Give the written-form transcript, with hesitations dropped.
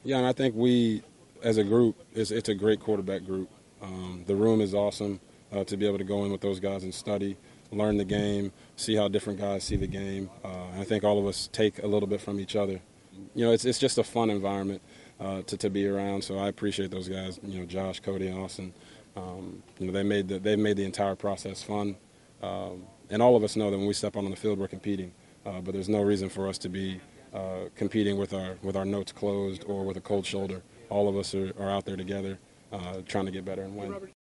Yeah, and I think we, as a group, it's a great quarterback group. The room is awesome to be able to go in with those guys and study, learn the game, see how different guys see the game. And I think all of us take a little bit from each other. You know, it's just a fun environment to be around. So I appreciate those guys. You know, Josh, Cody, and Austin. You know, they've made the entire process fun. And all of us know that when we step out on the field, we're competing. But there's no reason for us to be competing with our notes closed or with a cold shoulder. All of us are out there together, trying to get better and win.